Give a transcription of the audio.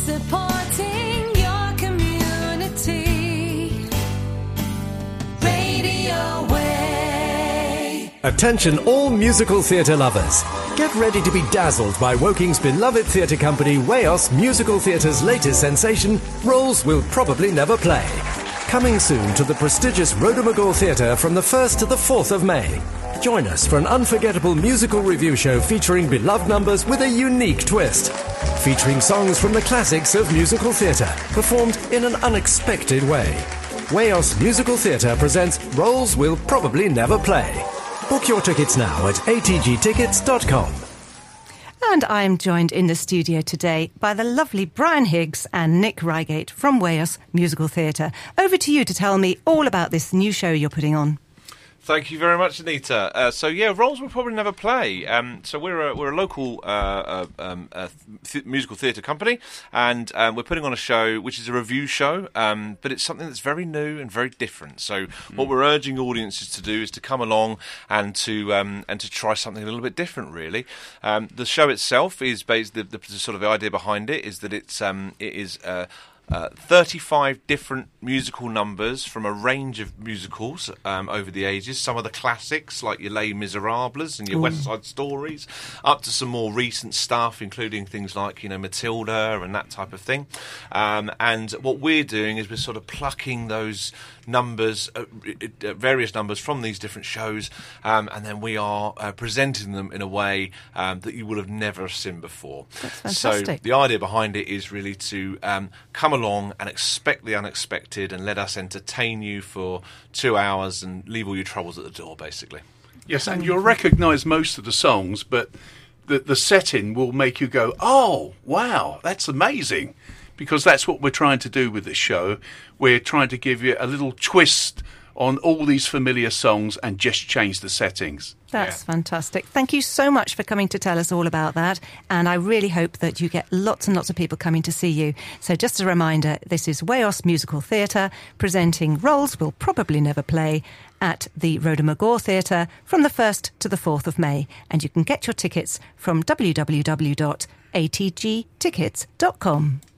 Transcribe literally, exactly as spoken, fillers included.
supporting your community. Radio Way. Attention all musical theatre lovers. Get ready to be dazzled by Woking's beloved theatre company Wales Musical Theatre's latest sensation, Roles We'll Probably Never Play. Coming soon to the prestigious Rhoda Theatre from the first to the fourth of May. Join us for an unforgettable musical review show featuring beloved numbers with a unique twist. Featuring songs from the classics of musical theatre, performed in an unexpected way. Wales Musical Theatre presents Roles We'll Probably Never Play. Book your tickets now at a t g tickets dot com. And I am joined in the studio today by the lovely Brian Higgs and Nick Reigate from Wales Musical Theatre. Over to you to tell me all about this new show you're putting on. Thank you very much, Anita. Uh, so yeah, Roles We'll Probably Never Play. Um, so we're a, we're a local uh, uh, um, uh, th- musical theatre company, and um, we're putting on a show which is a review show, um, but it's something that's very new and very different. So mm. what we're urging audiences to do is to come along and to um, and to try something a little bit different. Really, um, the show itself is based. The, the, the sort of the idea behind it is that it's um, it is. Uh, Uh, thirty-five different musical numbers from a range of musicals um, over the ages. Some of the classics, like your Les Miserables and your Ooh. West Side Stories, up to some more recent stuff, including things like, you know, Matilda and that type of thing. Um, and what we're doing is we're sort of plucking those numbers, uh, uh, various numbers from these different shows, um, and then we are uh, presenting them in a way um, that you will have never seen before. That's fantastic. So the idea behind it is really to um, come along and expect the unexpected and let us entertain you for two hours and leave all your troubles at the door, basically. Yes, and you'll recognise most of the songs, but the, the setting will make you go, oh, wow, that's amazing. Because that's what we're trying to do with this show. We're trying to give you a little twist on all these familiar songs and just change the settings. That's yeah. fantastic. Thank you so much for coming to tell us all about that. And I really hope that you get lots and lots of people coming to see you. So just a reminder, this is Wales Musical Theatre presenting Roles We'll Probably Never Play at the Rhoda Magore Theatre from the first to the fourth of May. And you can get your tickets from w w w dot a t g tickets dot com.